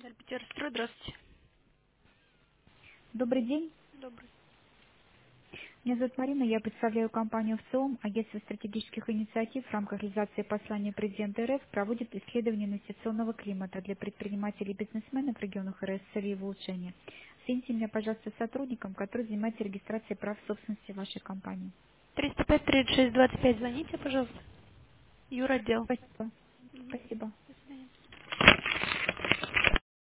Эльпетерстрой, здравствуйте. Добрый день. Добрый. Меня зовут Марина, я представляю компанию ВЦИОМ. Агентство стратегических инициатив в рамках реализации послания президента РФ проводит исследование инвестиционного климата для предпринимателей и бизнесменов в регионах РФ с целью его улучшения. Соедините меня, пожалуйста, с сотрудником, который занимается регистрацией прав собственности вашей компании. 305-36-25, звоните, пожалуйста. Юротдел. Спасибо. Спасибо.